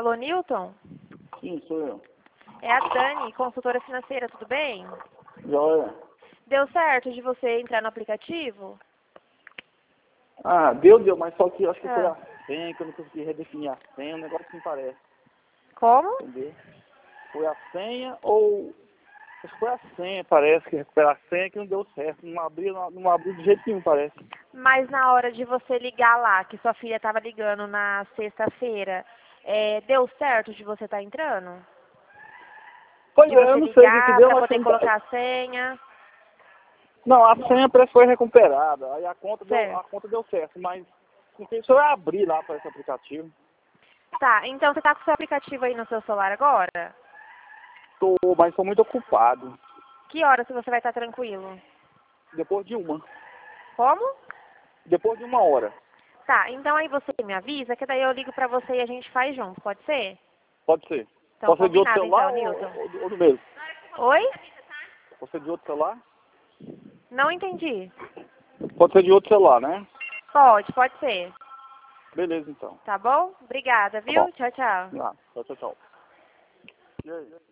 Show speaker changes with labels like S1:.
S1: Alô, Newton?
S2: Sim, sou eu.
S1: É a Dani, consultora financeira, tudo bem?
S2: Joia.
S1: Deu certo de você entrar no aplicativo?
S2: Ah, deu, mas só que eu acho que foi
S1: Ah.
S2: a senha, que eu não consegui redefinir a senha, um negócio que me parece,
S1: Como?
S2: entendeu? Foi a senha ou... Acho que foi a senha, parece, que recuperar a senha que não deu certo, não abriu de jeito nenhum, parece.
S1: Mas na hora de você ligar lá, que sua filha estava ligando na sexta-feira, deu certo de você estar entrando?
S2: Pois
S1: De
S2: é, eu
S1: você
S2: não sei o que
S1: ligar
S2: deu,
S1: para
S2: mas
S1: poder
S2: foi...
S1: colocar a senha?
S2: Não, a senha parece que foi recuperada, aí a conta
S1: Certo.
S2: deu certo, mas não sei se eu abrir lá para esse aplicativo.
S1: Tá, então você tá com o seu aplicativo aí no seu celular agora?
S2: Mas estou muito ocupado.
S1: Que horas que você vai estar tranquilo?
S2: Depois de uma.
S1: Como?
S2: Depois de 1 hora.
S1: Tá, então aí você me avisa, que daí eu ligo pra você e a gente faz junto, pode ser?
S2: Pode ser.
S1: Então
S2: Pode ser de outro
S1: combinado então,
S2: celular
S1: Newton.
S2: ou do mesmo?
S1: Oi?
S2: Pode ser de outro celular?
S1: Não entendi.
S2: Pode ser de outro celular, né?
S1: Pode ser.
S2: Beleza, então.
S1: Tá bom? Obrigada,
S2: Tá bom.
S1: viu? Tchau, tchau.
S2: Tchau, tchau. E aí?